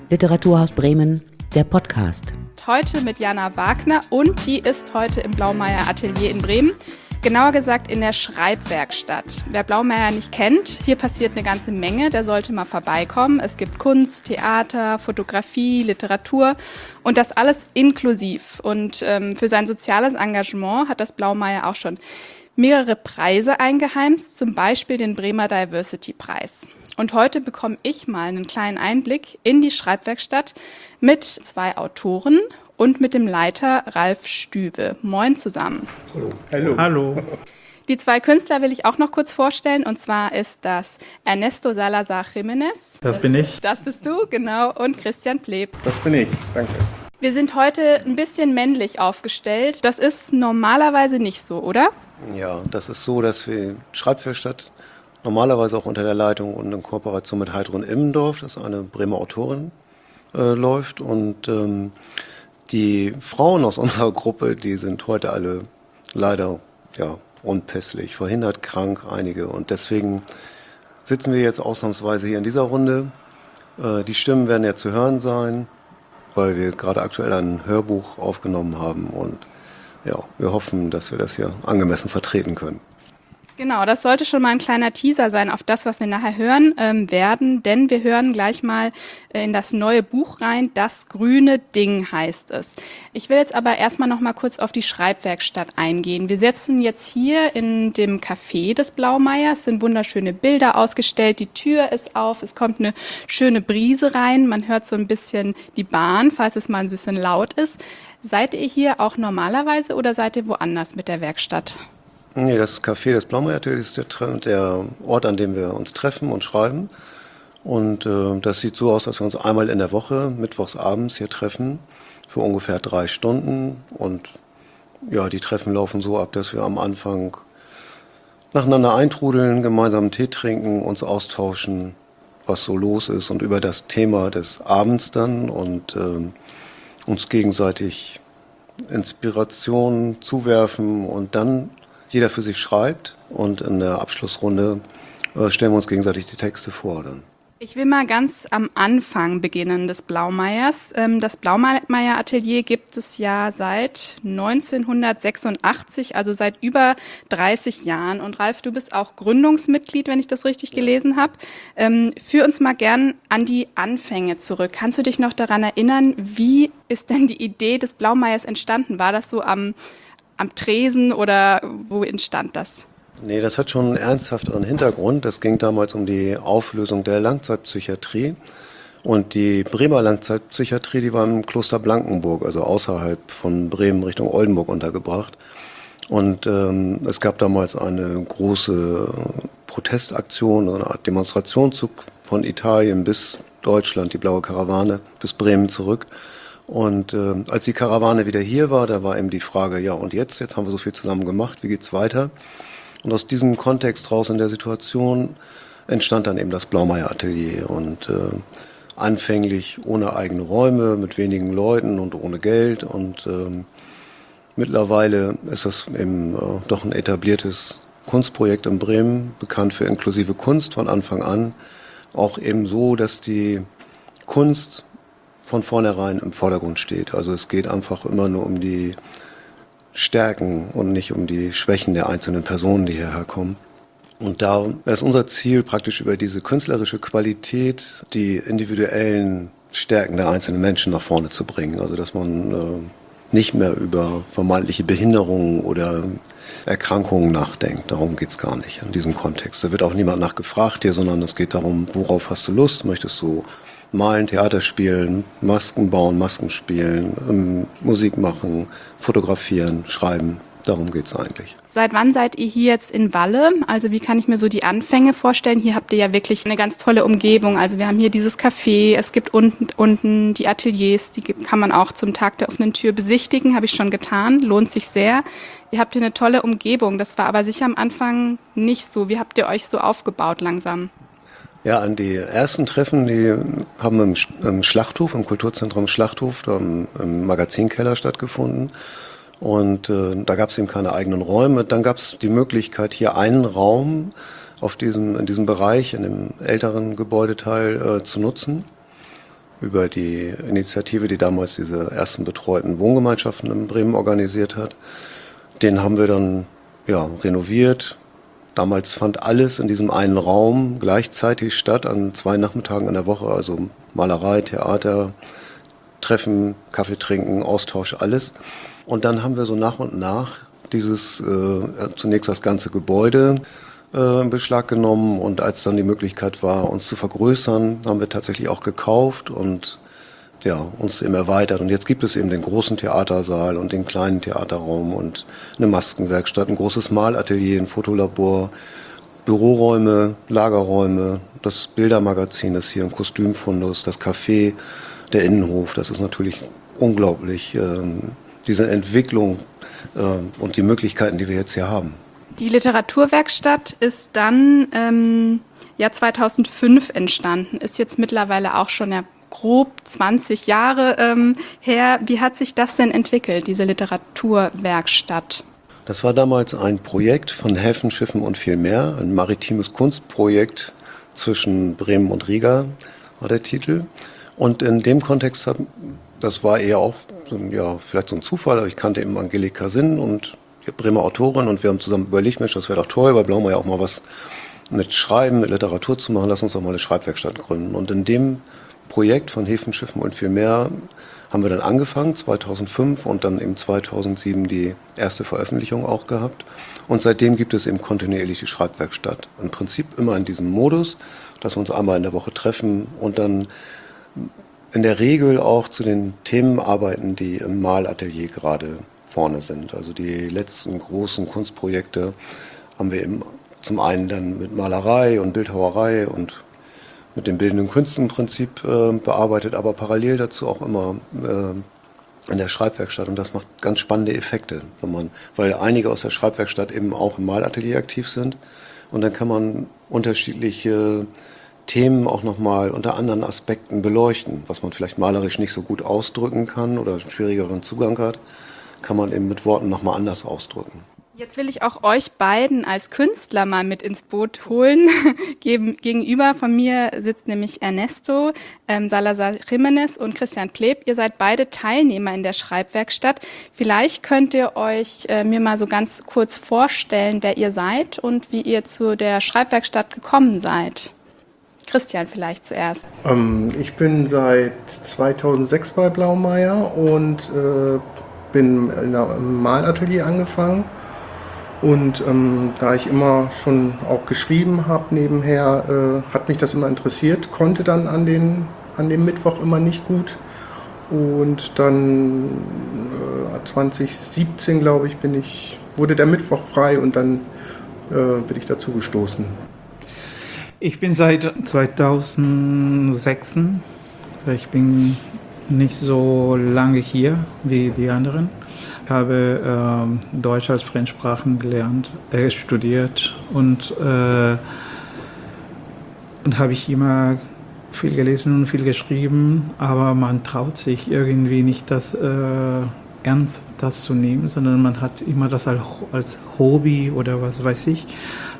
Literaturhaus Bremen, der Podcast. Heute mit Jana Wagner und die ist heute im Blaumeier Atelier in Bremen. Genauer gesagt in der Schreibwerkstatt. Wer Blaumeier nicht kennt, hier passiert eine ganze Menge, der sollte mal vorbeikommen. Es gibt Kunst, Theater, Fotografie, Literatur und das alles inklusiv. Und für sein soziales Engagement hat das Blaumeier auch schon mehrere Preise eingeheimst, zum Beispiel den Bremer Diversity-Preis. Und heute bekomme ich mal einen kleinen Einblick in die Schreibwerkstatt mit zwei Autoren und mit dem Leiter Ralf Stüwe. Moin zusammen. Hallo. Hallo. Die zwei Künstler will ich auch noch kurz vorstellen. Und zwar ist das Ernesto Salazar Jiménez. Das bin ich. Das bist du, genau. Und Christian Pleb. Das bin ich, danke. Wir sind heute ein bisschen männlich aufgestellt. Das ist normalerweise nicht so, oder? Ja, das ist so, dass wir Schreibwerkstatt normalerweise auch unter der Leitung und in Kooperation mit Heidrun Immendorf, das ist eine Bremer Autorin, läuft. Und die Frauen aus unserer Gruppe, die sind heute alle leider unpässlich, verhindert, krank, einige. Und deswegen sitzen wir jetzt ausnahmsweise hier in dieser Runde. Die Stimmen werden ja zu hören sein, weil wir gerade aktuell ein Hörbuch aufgenommen haben. Und ja, wir hoffen, dass wir das hier angemessen vertreten können. Genau, das sollte schon mal ein kleiner Teaser sein auf das, was wir nachher hören werden, denn wir hören gleich mal in das neue Buch rein, Das grüne Ding heißt es. Ich will jetzt aber erstmal noch mal kurz auf die Schreibwerkstatt eingehen. Wir sitzen jetzt hier in dem Café des Blaumeiers, es sind wunderschöne Bilder ausgestellt, die Tür ist auf, es kommt eine schöne Brise rein, man hört so ein bisschen die Bahn, falls es mal ein bisschen laut ist. Seid ihr hier auch normalerweise oder seid ihr woanders mit der Werkstatt? Nee, das Café des Blaumeier Ateliers ist der Ort, an dem wir uns treffen und schreiben. Und das sieht so aus, dass wir uns einmal in der Woche, mittwochs abends hier treffen, für ungefähr 3 Stunden. Und ja, die Treffen laufen so ab, dass wir am Anfang nacheinander eintrudeln, gemeinsam Tee trinken, uns austauschen, was so los ist und über das Thema des Abends dann und uns gegenseitig Inspiration zuwerfen und dann jeder für sich schreibt und in der Abschlussrunde stellen wir uns gegenseitig die Texte vor dann. Ich will mal ganz am Anfang beginnen des Blaumeiers. Das Blaumeier Atelier gibt es ja seit 1986, also seit über 30 Jahren. Und Ralf, du bist auch Gründungsmitglied, wenn ich das richtig gelesen habe. Führ uns mal gern an die Anfänge zurück. Kannst du dich noch daran erinnern, wie ist denn die Idee des Blaumeiers entstanden? War das so am Tresen oder wo entstand das? Nee, das hat schon einen ernsthafteren Hintergrund. Das ging damals um die Auflösung der Langzeitpsychiatrie. Und die Bremer Langzeitpsychiatrie, die war im Kloster Blankenburg, also außerhalb von Bremen Richtung Oldenburg untergebracht. Und es gab damals eine große Protestaktion, eine Art Demonstrationszug von Italien bis Deutschland, die Blaue Karawane, bis Bremen zurück. Und als die Karawane wieder hier war, da war eben die Frage, ja und jetzt haben wir so viel zusammen gemacht, wie geht's weiter? Und aus diesem Kontext raus in der Situation entstand dann eben das Blaumeier Atelier und anfänglich ohne eigene Räume, mit wenigen Leuten und ohne Geld und mittlerweile ist das eben doch ein etabliertes Kunstprojekt in Bremen, bekannt für inklusive Kunst von Anfang an, auch eben so, dass die Kunst von vornherein im Vordergrund steht. Also es geht einfach immer nur um die Stärken und nicht um die Schwächen der einzelnen Personen, die hierher kommen. Und da ist unser Ziel praktisch über diese künstlerische Qualität die individuellen Stärken der einzelnen Menschen nach vorne zu bringen. Also dass man nicht mehr über vermeintliche Behinderungen oder Erkrankungen nachdenkt. Darum geht's gar nicht in diesem Kontext. Da wird auch niemand nachgefragt hier, sondern es geht darum, worauf hast du Lust? Möchtest du malen, Theater spielen, Masken bauen, Masken spielen, Musik machen, fotografieren, schreiben. Darum geht's eigentlich. Seit wann seid ihr hier jetzt in Walle? Also wie kann ich mir so die Anfänge vorstellen? Hier habt ihr ja wirklich eine ganz tolle Umgebung. Also wir haben hier dieses Café, es gibt unten die Ateliers, die kann man auch zum Tag der offenen Tür besichtigen, habe ich schon getan, lohnt sich sehr. Ihr habt hier eine tolle Umgebung, das war aber sicher am Anfang nicht so. Wie habt ihr euch so aufgebaut langsam? Ja, an die ersten Treffen, die haben im Schlachthof, im Kulturzentrum Schlachthof, da im Magazinkeller stattgefunden. Und da gab es eben keine eigenen Räume. Dann gab es die Möglichkeit, hier einen Raum in diesem Bereich, in dem älteren Gebäudeteil zu nutzen. über die Initiative, die damals diese ersten betreuten Wohngemeinschaften in Bremen organisiert hat. Den haben wir dann renoviert. Damals fand alles in diesem einen Raum gleichzeitig statt, an 2 Nachmittagen in der Woche, also Malerei, Theater, Treffen, Kaffee trinken, Austausch, alles. Und dann haben wir so nach und nach zunächst das ganze Gebäude in Beschlag genommen, und als dann die Möglichkeit war, uns zu vergrößern, haben wir tatsächlich auch gekauft und uns eben erweitert. Und jetzt gibt es eben den großen Theatersaal und den kleinen Theaterraum und eine Maskenwerkstatt, ein großes Malatelier, ein Fotolabor, Büroräume, Lagerräume, das Bildermagazin ist hier, ein Kostümfundus, das Café, der Innenhof. Das ist natürlich unglaublich, diese Entwicklung und die Möglichkeiten, die wir jetzt hier haben. Die Literaturwerkstatt ist dann 2005 entstanden, ist jetzt mittlerweile auch schon grob 20 Jahre her. Wie hat sich das denn entwickelt, diese Literaturwerkstatt? Das war damals ein Projekt von Häfen, Schiffen und viel mehr, ein maritimes Kunstprojekt zwischen Bremen und Riga, war der Titel. Und in dem Kontext, das war eher auch vielleicht so ein Zufall, aber ich kannte eben Angelika Sinn und Bremer Autorin, und wir haben zusammen überlegt, Mensch, das wäre doch toll, bei Blaumeier auch mal was mit Schreiben, mit Literatur zu machen, lass uns doch mal eine Schreibwerkstatt gründen. Und in dem Projekt von Häfen, Schiffen und viel mehr haben wir dann angefangen, 2005, und dann eben 2007 die erste Veröffentlichung auch gehabt. Und seitdem gibt es eben kontinuierlich die Schreibwerkstatt. Im Prinzip immer in diesem Modus, dass wir uns einmal in der Woche treffen und dann in der Regel auch zu den Themen arbeiten, die im Malatelier gerade vorne sind. Also die letzten großen Kunstprojekte haben wir eben zum einen dann mit Malerei und Bildhauerei und mit den bildenden Künsten im Prinzip bearbeitet, aber parallel dazu auch immer in der Schreibwerkstatt, und das macht ganz spannende Effekte, weil einige aus der Schreibwerkstatt eben auch im Malatelier aktiv sind, und dann kann man unterschiedliche Themen auch nochmal unter anderen Aspekten beleuchten, was man vielleicht malerisch nicht so gut ausdrücken kann oder einen schwierigeren Zugang hat, kann man eben mit Worten nochmal anders ausdrücken. Jetzt will ich auch euch beiden als Künstler mal mit ins Boot holen. Gegenüber von mir sitzt nämlich Ernesto Salazar Jiménez und Christian Pleb. Ihr seid beide Teilnehmer in der Schreibwerkstatt. Vielleicht könnt ihr euch mir mal so ganz kurz vorstellen, wer ihr seid und wie ihr zu der Schreibwerkstatt gekommen seid. Christian vielleicht zuerst. Ich bin seit 2006 bei Blaumeier und bin im Malatelier angefangen. Und da ich immer schon auch geschrieben habe nebenher, hat mich das immer interessiert, konnte dann an dem Mittwoch immer nicht gut. Und dann 2017, glaube ich, wurde der Mittwoch frei, und dann bin ich dazu gestoßen. Ich bin seit 2006, also ich bin nicht so lange hier wie die anderen. Ich habe Deutsch als Fremdsprachen gelernt, studiert und habe ich immer viel gelesen und viel geschrieben, aber man traut sich irgendwie nicht, das ernst das zu nehmen, sondern man hat immer das als Hobby oder was weiß ich,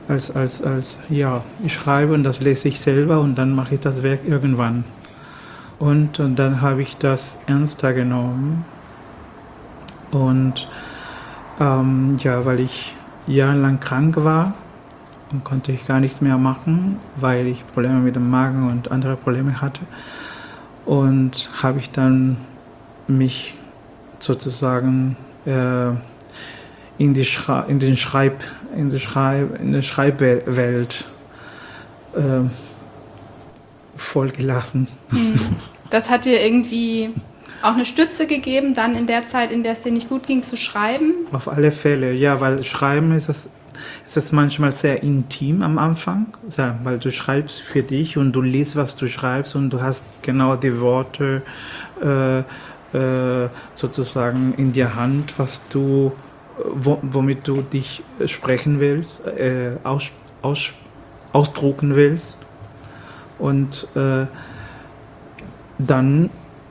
ich schreibe und das lese ich selber und dann mache ich das Werk irgendwann. Und dann habe ich das ernster genommen. Und weil ich jahrelang krank war und konnte ich gar nichts mehr machen, weil ich Probleme mit dem Magen und andere Probleme hatte. Und habe ich dann mich sozusagen in die Schreibwelt vollgelassen. Das hat dir irgendwie auch eine Stütze gegeben, dann in der Zeit, in der es dir nicht gut ging, zu schreiben? Auf alle Fälle, ja, weil Schreiben ist es manchmal sehr intim am Anfang, weil du schreibst für dich und du liest, was du schreibst, und du hast genau die Worte sozusagen in der Hand, was du, womit du dich sprechen willst, ausdrucken willst, und dann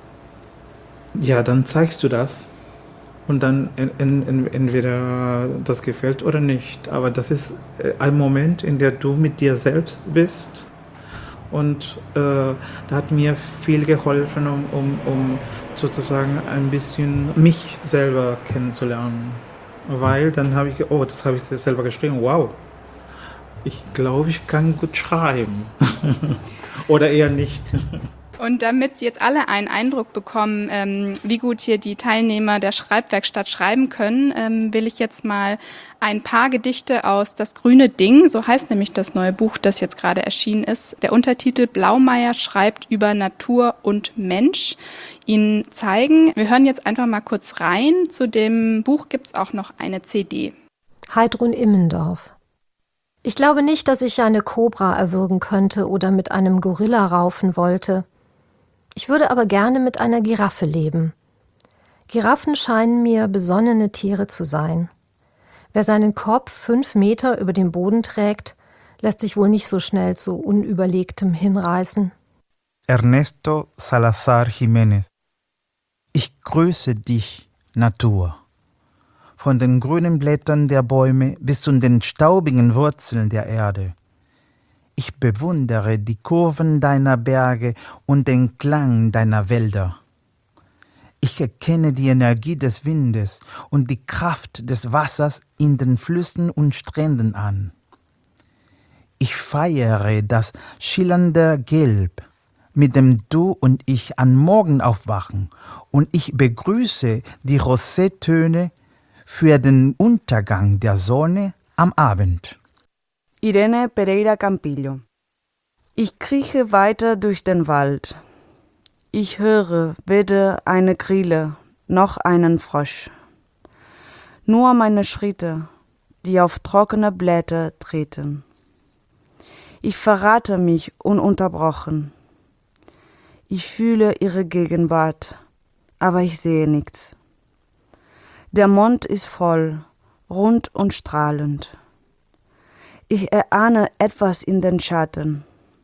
zeigst du das, und dann entweder das gefällt oder nicht. Aber das ist ein Moment, in dem du mit dir selbst bist Und da hat mir viel geholfen, um sozusagen ein bisschen mich selber kennenzulernen. Weil dann habe ich, das habe ich selber geschrieben, wow, ich glaube, ich kann gut schreiben. Oder eher nicht. Und damit Sie jetzt alle einen Eindruck bekommen, wie gut hier die Teilnehmer der Schreibwerkstatt schreiben können, will ich jetzt mal ein paar Gedichte aus Das grüne Ding, so heißt nämlich das neue Buch, das jetzt gerade erschienen ist, der Untertitel Blaumeier schreibt über Natur und Mensch, Ihnen zeigen. Wir hören jetzt einfach mal kurz rein. Zu dem Buch gibt es auch noch eine CD. Heidrun Immendorf. Ich glaube nicht, dass ich eine Kobra erwürgen könnte oder mit einem Gorilla raufen wollte. Ich würde aber gerne mit einer Giraffe leben. Giraffen scheinen mir besonnene Tiere zu sein. Wer seinen Kopf 5 Meter über den Boden trägt, lässt sich wohl nicht so schnell zu Unüberlegtem hinreißen. Ernesto Salazar Jiménez. Ich grüße dich, Natur. Von den grünen Blättern der Bäume bis zu den staubigen Wurzeln der Erde. Ich bewundere die Kurven deiner Berge und den Klang deiner Wälder. Ich erkenne die Energie des Windes und die Kraft des Wassers in den Flüssen und Stränden an. Ich feiere das schillernde Gelb, mit dem du und ich am Morgen aufwachen, und ich begrüße die Rosétöne für den Untergang der Sonne am Abend. Irene Pereira Campillo. Ich krieche weiter durch den Wald. Ich höre weder eine Grille noch einen Frosch. Nur meine Schritte, die auf trockene Blätter treten. Ich verrate mich ununterbrochen. Ich fühle ihre Gegenwart, aber ich sehe nichts. Der Mond ist voll, rund und strahlend. Ich erahne etwas in den Schatten.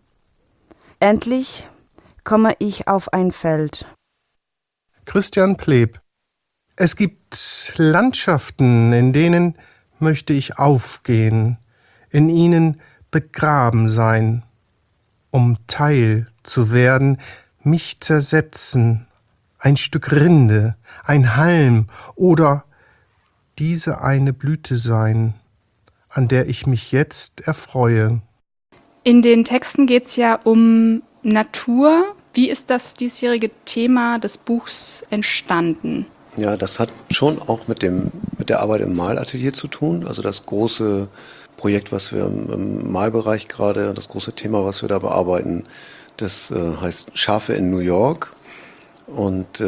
Endlich komme ich auf ein Feld. Christian Pleb. Es gibt Landschaften, in denen möchte ich aufgehen, in ihnen begraben sein, um Teil zu werden, mich zersetzen, ein Stück Rinde, ein Halm oder diese eine Blüte sein, an der ich mich jetzt erfreue. In den Texten geht es ja um Natur. Wie ist das diesjährige Thema des Buchs entstanden? Ja, das hat schon auch mit der Arbeit im Malatelier zu tun. Also das große Projekt, was wir im Malbereich gerade, das große Thema, was wir da bearbeiten, das heißt Schafe in New York. Und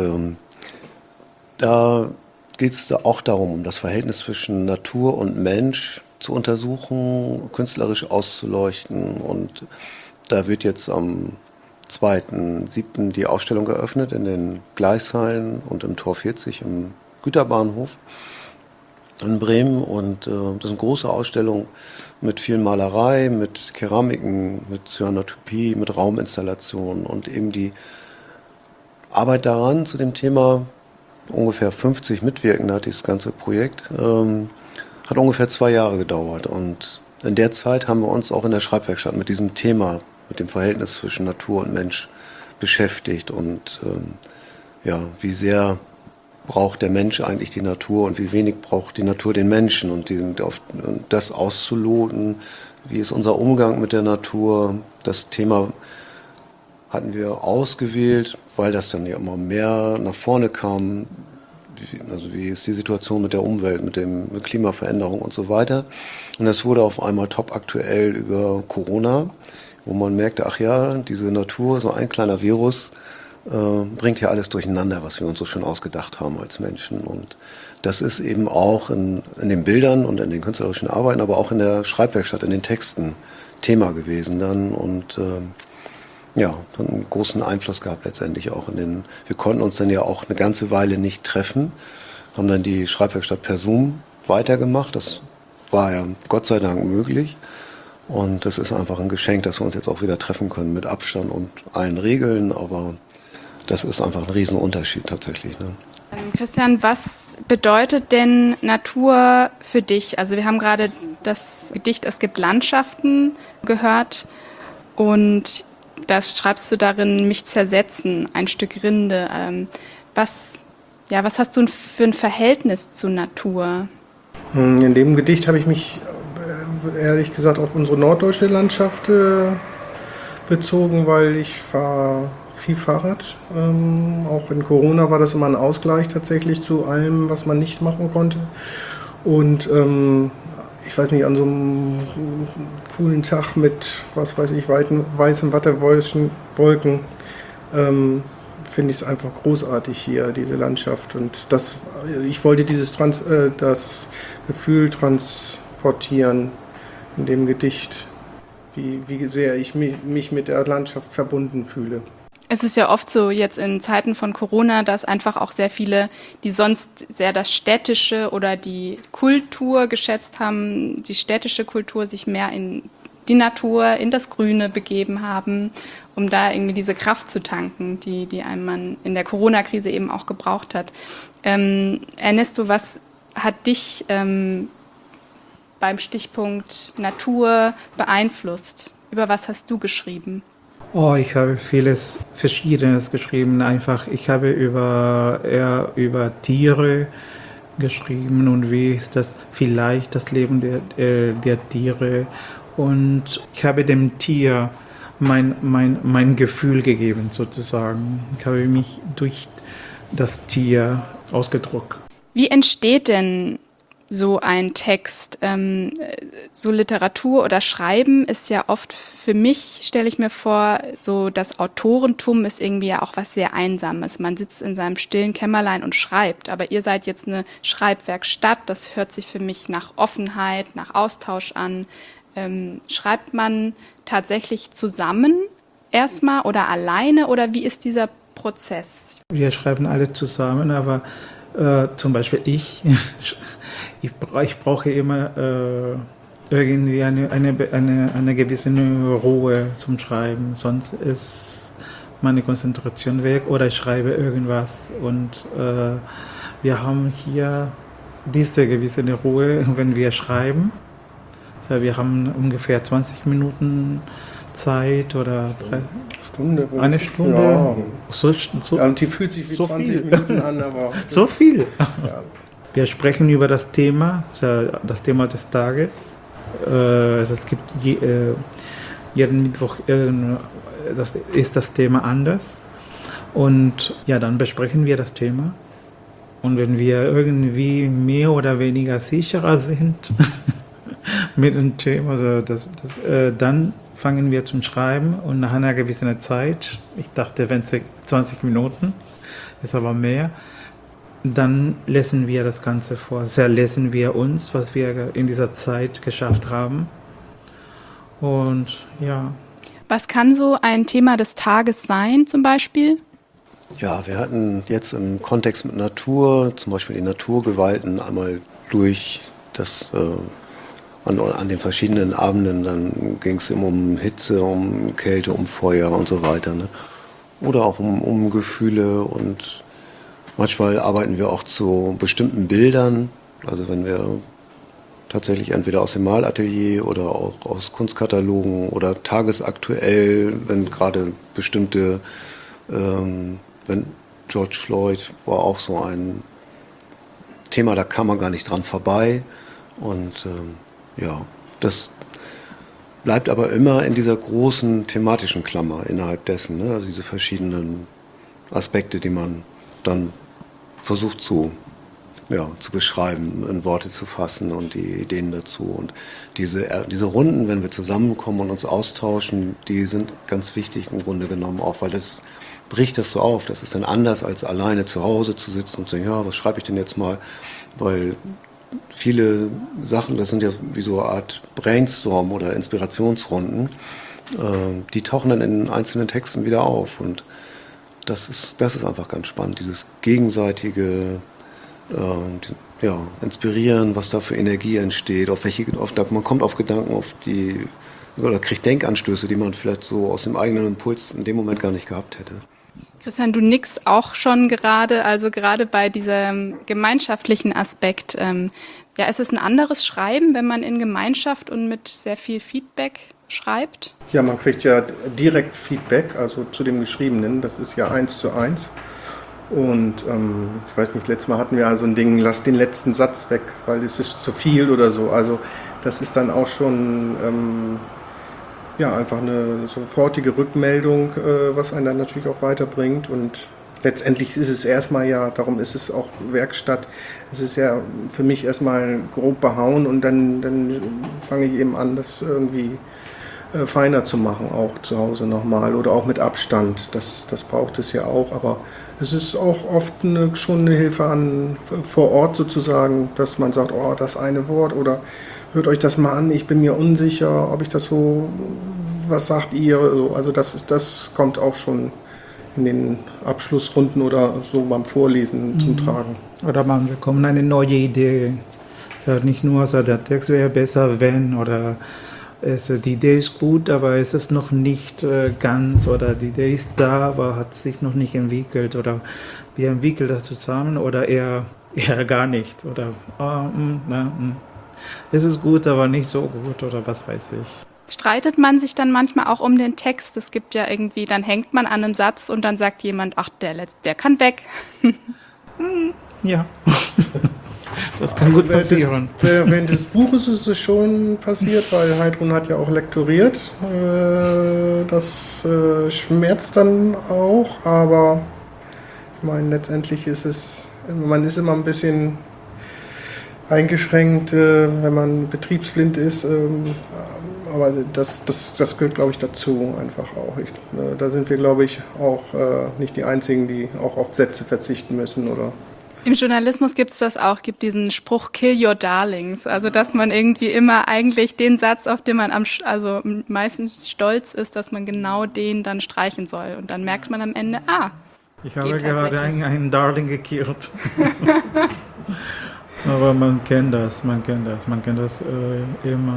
da geht es auch darum, um das Verhältnis zwischen Natur und Mensch zu untersuchen, künstlerisch auszuleuchten. Und da wird jetzt am 2.7. die Ausstellung eröffnet in den Gleishallen und im Tor 40 im Güterbahnhof in Bremen. Und das ist eine große Ausstellung mit viel Malerei, mit Keramiken, mit Cyanotopie, mit Rauminstallationen und eben die Arbeit daran zu dem Thema. Ungefähr 50 Mitwirkende hat dieses ganze Projekt. Hat ungefähr 2 Jahre gedauert. Und in der Zeit haben wir uns auch in der Schreibwerkstatt mit diesem Thema, mit dem Verhältnis zwischen Natur und Mensch beschäftigt. Und wie sehr braucht der Mensch eigentlich die Natur und wie wenig braucht die Natur den Menschen. Und das auszuloten, wie ist unser Umgang mit der Natur. Das Thema hatten wir ausgewählt, weil das dann ja immer mehr nach vorne kam. Also wie ist die Situation mit der Umwelt, mit der Klimaveränderung und so weiter. Und das wurde auf einmal top aktuell über Corona, wo man merkte, ach ja, diese Natur, so ein kleiner Virus, bringt ja alles durcheinander, was wir uns so schön ausgedacht haben als Menschen. Und das ist eben auch in den Bildern und in den künstlerischen Arbeiten, aber auch in der Schreibwerkstatt, in den Texten Thema gewesen dann. Und dann einen großen Einfluss gehabt letztendlich auch wir konnten uns dann ja auch eine ganze Weile nicht treffen, haben dann die Schreibwerkstatt per Zoom weitergemacht. Das war ja Gott sei Dank möglich. Und das ist einfach ein Geschenk, dass wir uns jetzt auch wieder treffen können mit Abstand und allen Regeln. Aber das ist einfach ein Riesenunterschied tatsächlich. Ne? Christian, was bedeutet denn Natur für dich? Also wir haben gerade das Gedicht Es gibt Landschaften gehört und Da schreibst du darin, mich zersetzen, ein Stück Rinde. Was hast du für ein Verhältnis zur Natur? In dem Gedicht habe ich mich ehrlich gesagt auf unsere norddeutsche Landschaft bezogen, weil ich fahre viel Fahrrad. Auch in Corona war das immer ein Ausgleich tatsächlich zu allem, was man nicht machen konnte. Und ich weiß nicht, an so einem coolen Tag mit, was weiß ich, weißen Wattewolken, finde ich es einfach großartig hier, diese Landschaft. Und ich wollte das Gefühl transportieren in dem Gedicht, wie sehr ich mich mit der Landschaft verbunden fühle. Es ist ja oft so jetzt in Zeiten von Corona, dass einfach auch sehr viele, die sonst sehr das Städtische oder die Kultur geschätzt haben, die städtische Kultur, sich mehr in die Natur, in das Grüne begeben haben, um da irgendwie diese Kraft zu tanken, die einem man in der Corona-Krise eben auch gebraucht hat. Ernesto, was hat dich beim Stichpunkt Natur beeinflusst? Über was hast du geschrieben? Oh, ich habe vieles Verschiedenes geschrieben. Ich habe eher über Tiere geschrieben und wie ist das vielleicht das Leben der Tiere. Und ich habe dem Tier mein Gefühl gegeben, sozusagen. Ich habe mich durch das Tier ausgedrückt. Wie entsteht denn so ein Text? So Literatur oder Schreiben ist ja oft, für mich stelle ich mir vor, so das Autorentum ist irgendwie ja auch was sehr Einsames. Man sitzt in seinem stillen Kämmerlein und schreibt, aber ihr seid jetzt eine Schreibwerkstatt, das hört sich für mich nach Offenheit, nach Austausch an. Schreibt man tatsächlich zusammen erstmal oder alleine oder wie ist dieser Prozess? Wir schreiben alle zusammen, aber zum Beispiel ich brauche immer irgendwie eine gewisse Ruhe zum Schreiben, sonst ist meine Konzentration weg oder ich schreibe irgendwas und wir haben hier diese gewisse Ruhe, wenn wir schreiben. Also wir haben ungefähr 20 Minuten Zeit oder eine Stunde. Ja. So, Die fühlt sich wie so 20 viel. Minuten an, aber... So viel. Ja. Wir sprechen über das Thema des Tages. Es gibt jeden Mittwoch ist das Thema anders. Und ja, dann besprechen wir das Thema. Und wenn wir irgendwie mehr oder weniger sicherer sind mit dem Thema, also dann fangen wir zum Schreiben und nach einer gewissen Zeit, ich dachte, wenn es 20 Minuten, ist aber mehr, dann lesen wir das Ganze vor. Lesen wir uns, was wir in dieser Zeit geschafft haben. Und ja. Was kann so ein Thema des Tages sein, zum Beispiel? Ja, wir hatten jetzt im Kontext mit Natur, zum Beispiel die Naturgewalten, einmal durch das an den verschiedenen Abenden, dann ging es immer um Hitze, um Kälte, um Feuer und so weiter. Ne? Oder auch um Gefühle und manchmal arbeiten wir auch zu bestimmten Bildern. Also wenn wir tatsächlich entweder aus dem Malatelier oder auch aus Kunstkatalogen oder tagesaktuell, wenn gerade bestimmte, wenn George Floyd war auch so ein Thema, da kam man gar nicht dran vorbei. Und ja, das bleibt aber immer in dieser großen thematischen Klammer innerhalb dessen, ne? Also diese verschiedenen Aspekte, die man dann versucht zu beschreiben, in Worte zu fassen und die Ideen dazu. Und diese Runden, wenn wir zusammenkommen und uns austauschen, die sind ganz wichtig im Grunde genommen auch, weil das bricht das so auf. Das ist dann anders, als alleine zu Hause zu sitzen und zu sagen, ja, was schreibe ich denn jetzt mal? Weil viele Sachen, das sind ja wie so eine Art Brainstorm oder Inspirationsrunden, die tauchen dann in einzelnen Texten wieder auf. Und das ist einfach ganz spannend, dieses gegenseitige Inspirieren, was da für Energie entsteht, man kommt auf Gedanken, oder kriegt Denkanstöße, die man vielleicht so aus dem eigenen Impuls in dem Moment gar nicht gehabt hätte. Christian, du nickst auch schon gerade, also gerade bei diesem gemeinschaftlichen Aspekt. Ist es ein anderes Schreiben, wenn man in Gemeinschaft und mit sehr viel Feedback schreibt? Ja, man kriegt ja direkt Feedback, also zu dem Geschriebenen, das ist ja 1:1. Und ich weiß nicht, letztes Mal hatten wir so ein Ding, lass den letzten Satz weg, weil es ist zu viel oder so. Also das ist dann auch schon einfach eine sofortige Rückmeldung, was einen dann natürlich auch weiterbringt. Und letztendlich ist es erstmal darum ist es auch Werkstatt, es ist ja für mich erstmal grob behauen und dann fange ich eben an, das irgendwie feiner zu machen, auch zu Hause nochmal oder auch mit Abstand. Das braucht es ja auch, aber es ist auch oft schon eine Hilfe vor Ort sozusagen, dass man sagt, oh, das eine Wort oder hört euch das mal an, ich bin mir unsicher, ob ich das so, was sagt ihr? Also das kommt auch schon in den Abschlussrunden oder so beim Vorlesen zum Tragen. Oder man bekommt eine neue Idee. Es ist nicht nur so, der Text wäre besser, wenn, oder die Idee ist gut, aber es ist noch nicht ganz, oder die Idee ist da, aber hat sich noch nicht entwickelt, oder wir entwickeln das zusammen, oder eher gar nicht, oder es ist gut, aber nicht so gut, oder was weiß ich. Streitet man sich dann manchmal auch um den Text? Es gibt ja irgendwie, dann hängt man an einem Satz und dann sagt jemand, ach, der kann weg. Ja, das kann gut passieren. Während des Buches ist es schon passiert, weil Heidrun hat ja auch lektoriert. Das schmerzt dann auch, aber ich meine, letztendlich man ist immer ein bisschen eingeschränkt, wenn man betriebsblind ist. Aber das gehört, glaube ich, dazu einfach auch. Da sind wir, glaube ich, auch nicht die Einzigen, die auch auf Sätze verzichten müssen, oder? Im Journalismus gibt es das auch, gibt diesen Spruch Kill your darlings, also dass man irgendwie immer eigentlich den Satz, auf den man meistens stolz ist, dass man genau den dann streichen soll und dann merkt man am Ende, ich habe gerade einen Darling gekillt. Aber man kennt das immer.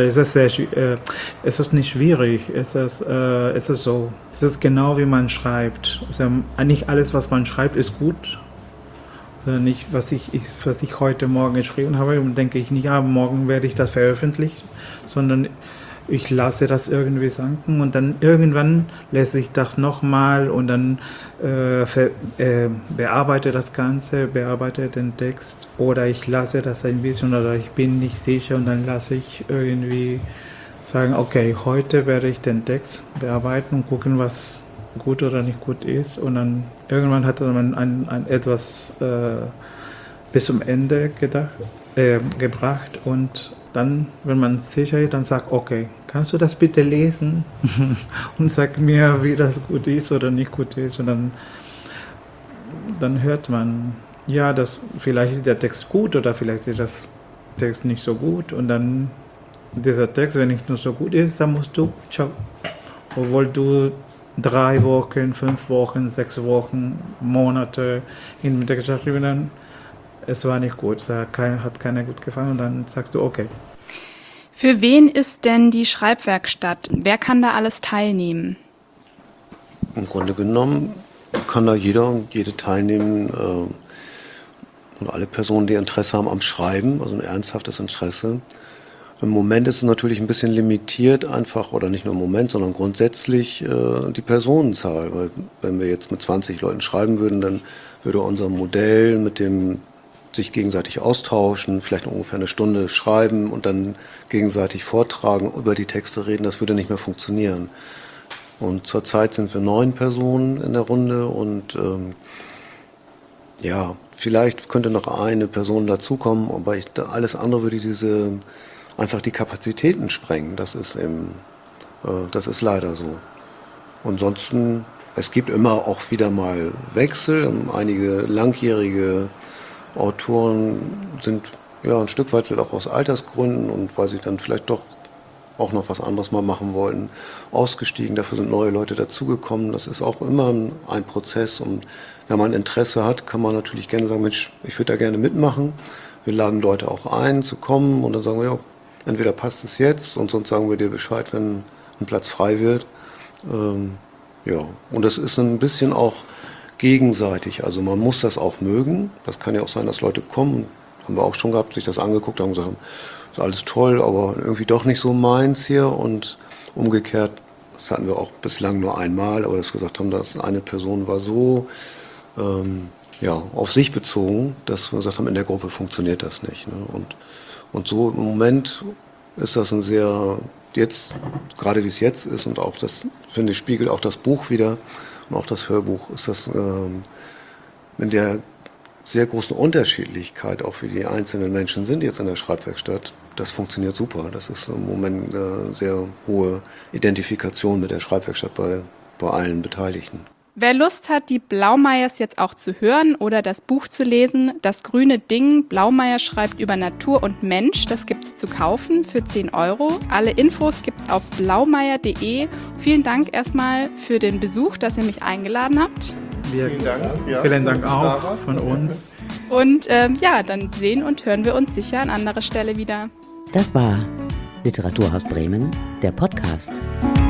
Es ist nicht schwierig, es ist so. Es ist genau wie man schreibt. Also nicht alles, was man schreibt, ist gut. Nicht, was ich heute Morgen geschrieben habe, denke ich nicht, morgen werde ich das veröffentlichen, sondern ich lasse das irgendwie sanken und dann irgendwann lese ich das nochmal und dann bearbeite das Ganze, bearbeite den Text oder ich lasse das ein bisschen oder ich bin nicht sicher und dann lasse ich irgendwie sagen, okay, heute werde ich den Text bearbeiten und gucken, was gut oder nicht gut ist und dann irgendwann hat man ein etwas bis zum Ende gebracht und dann, wenn man sicher ist, dann sagt, okay, kannst du das bitte lesen und sag mir, wie das gut ist oder nicht gut ist und dann hört man, ja, vielleicht ist der Text gut oder vielleicht ist das Text nicht so gut und dann dieser Text, wenn nicht nur so gut ist, dann musst du, obwohl du 3 Wochen, 5 Wochen, 6 Wochen, Monate in dem Text geschrieben hast, es war nicht gut, hat keiner gut gefallen und dann sagst du, okay. Für wen ist denn die Schreibwerkstatt? Wer kann da alles teilnehmen? Im Grunde genommen kann da jeder und jede teilnehmen und alle Personen, die Interesse haben am Schreiben, also ein ernsthaftes Interesse. Im Moment ist es natürlich ein bisschen limitiert, einfach, oder nicht nur im Moment, sondern grundsätzlich die Personenzahl. Weil wenn wir jetzt mit 20 Leuten schreiben würden, dann würde unser Modell mit dem sich gegenseitig austauschen, vielleicht ungefähr eine Stunde schreiben und dann gegenseitig vortragen, über die Texte reden, das würde nicht mehr funktionieren. Und zurzeit sind wir 9 Personen in der Runde und vielleicht könnte noch eine Person dazukommen, aber alles andere würde einfach die Kapazitäten sprengen. Das ist leider so. Ansonsten, es gibt immer auch wieder mal Wechsel. Einige langjährige Autoren sind ein Stück weit auch aus Altersgründen und weil sie dann vielleicht doch auch noch was anderes mal machen wollten, ausgestiegen. Dafür sind neue Leute dazugekommen. Das ist auch immer ein Prozess und wenn man Interesse hat, kann man natürlich gerne sagen, Mensch, ich würde da gerne mitmachen. Wir laden Leute auch ein, zu kommen und dann sagen wir, ja, entweder passt es jetzt und sonst sagen wir dir Bescheid, wenn ein Platz frei wird. Und das ist ein bisschen auch gegenseitig. Also man muss das auch mögen. Das kann ja auch sein, dass Leute kommen, haben wir auch schon gehabt, sich das angeguckt haben und gesagt, ist alles toll, aber irgendwie doch nicht so meins hier. Und Umgekehrt, das hatten wir auch bislang nur einmal, aber dass wir gesagt haben, dass eine Person war so auf sich bezogen, dass wir gesagt haben, in der Gruppe funktioniert das nicht. Ne? Und so im Moment ist das ein sehr, jetzt, gerade wie es jetzt ist und auch das, finde ich, spiegelt auch das Buch wieder und auch das Hörbuch, ist das in der sehr großen Unterschiedlichkeit, auch wie die einzelnen Menschen sind jetzt in der Schreibwerkstatt, das funktioniert super. Das ist im Moment eine sehr hohe Identifikation mit der Schreibwerkstatt bei allen Beteiligten. Wer Lust hat, die Blaumeyers jetzt auch zu hören oder das Buch zu lesen, Das grüne Ding, Blaumeyer schreibt über Natur und Mensch, das gibt's zu kaufen für 10 €. Alle Infos gibt's auf blaumeyer.de. Vielen Dank erstmal für den Besuch, dass ihr mich eingeladen habt. Vielen Dank. Ja, Vielen Dank auch von uns. Und dann sehen und hören wir uns sicher an anderer Stelle wieder. Das war Literaturhaus Bremen, der Podcast.